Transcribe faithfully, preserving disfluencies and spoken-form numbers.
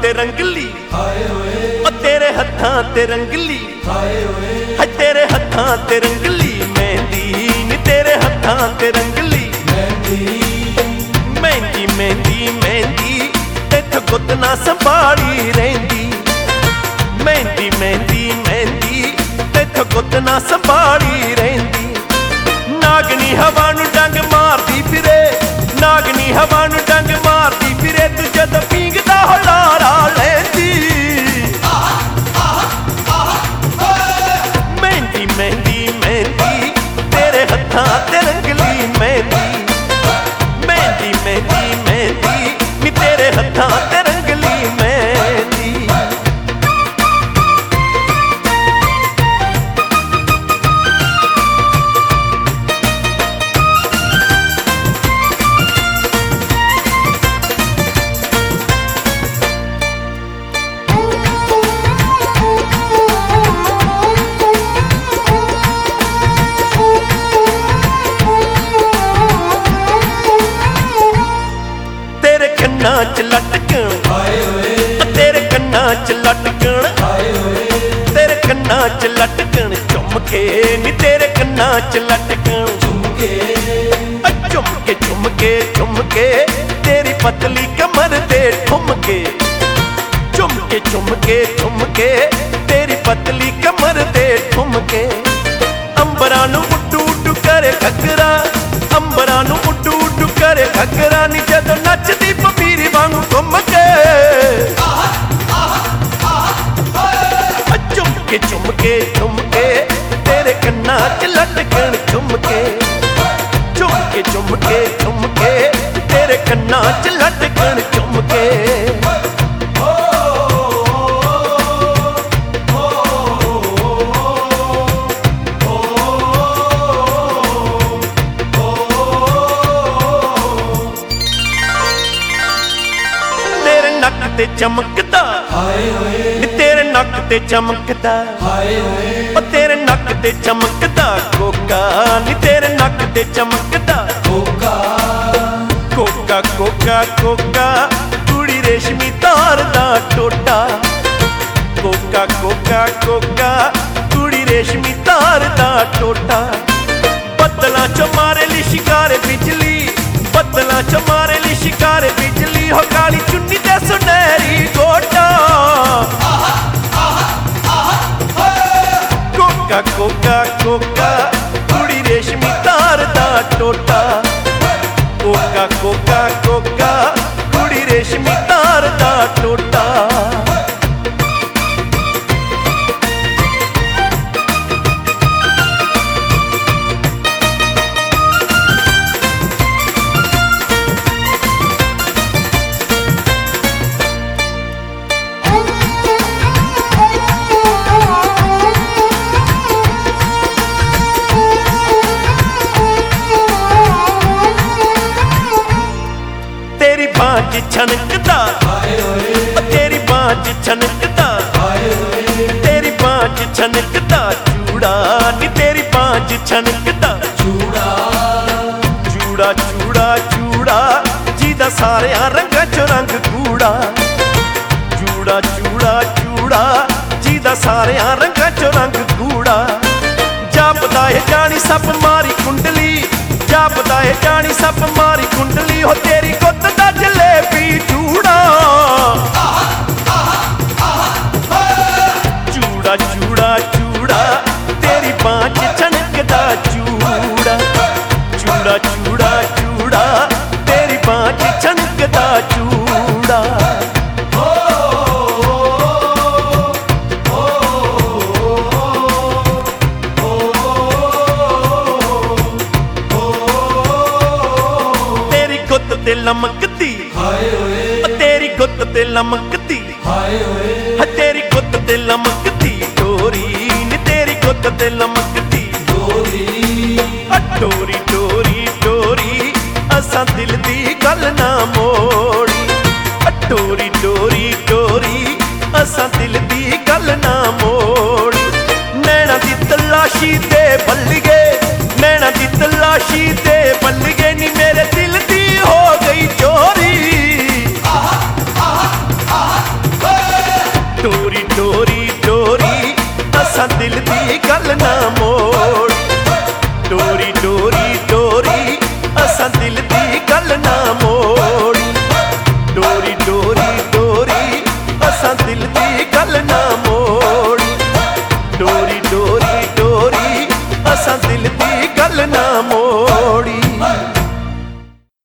ते रंगली, ओ तेरे हत्थां ते रंगली, है तेरे हत्थां ते रंगली मेहंदी नी तेरे हत्थां ते रंगली मेहंदी मेहंदी मेहंदी इत्थों गुत ना संभाली रहिंदी मेहंदी मेहंदी मेहंदी इत्थों गुत ना संभाली रहिंदी नागनी हवा नूं डंग मारदी फिरे नागनी हवा नूं डंग मारदी फिरे तू जद पींगदा हुलारा लैंदी मेहंदी मेहंदी मेहंदी तेरे हत्थां ते रंगली मेहंदी मेहंदी मेहंदी मेहंदी नी तेरे हत्थां ते रंगली मेहंदी कन्ना च लटकण तेरे कन्ना च लटकण तेरे कन्ना च लटकण झुमके नी तेरे कन्ना च लटकण झुमके झुमके झुमके झुमके तेरी पतली कमर दे ठुमके झुमके झुमके झुमके तेरी पतली कमर दे ठुमके अंबरां नूं उड्डू उड्डू करे घग्गरा अंबरां नूं उड्डू उड्डू करे घग्गरा नी जदों नचदी पपीरी वांगू घुम के झुमके झुमके झुमके तेरे कन्ना च लटकण झुमके झुमके झुमके झुमके तेरे कन्ना च लटकण झुमके नक ते चमकदा नी तेरे नक ते चमकदा ओ तेरे नक ते चमकदा कोका नी तेरे नक ते चमकदा कोका कोका कोका कोका कुड़ी रेशमी तार दा टोटा कोका कोका कोका कुड़ी रेशमी तार दा टोटा बदलां चो मारे ली शिकारे बिजली बदलां चो मारे ली शिकारे बिजली हो काली चुन्नी ते सुनहरी गोटा कोका कोका कोका कुड़ी रेशमी तार दा टोटा कोका कोका कोका कुड़ी रेशमी तार दा टोटा तेरी बांझ छनकदा तेरी बांझ छनकदा तेरी बांझ छनकदा चूड़ा नी तेरी बांझ छनकदा चूड़ा चूड़ा चूड़ा चूड़ा जीदा सारियां रंगां चो रंग कूड़ा चूड़ा चूड़ा चूड़ा जीदा सारियां रंगां चो रंग कूड़ा जापदा है जानी सप मारी कुंडली जापदा है जानी सप मारी कुंडली हो तेरी गुत्त दा जलेबी चूड़ा चूड़ा चूड़ा चूड़ा तेरी बांझ छनकदा चूड़ा चूड़ा चूड़ा चूड़ा तेरी बांझ छनकदा चूड़ा ते लमकदी तेरी गुत्त ते लमकदी तेरी गुत्त ते लमकदी डोरी नी तेरी गुत्त ते लमकदी डोरी डोरी डोरी डोरी असां दिल दी गल ना मोड़ी डोरी डोरी डोरी असां दिल दी गल ना मोड़ी नैना दी तलाशी दे बल्लिए नैना दी तलाशी दे बल्लिए नी मेरे दिल दी हो गई चोरी ਦਿਲ ਦੀ ਗੱਲ ਨਾ ਮੋੜ।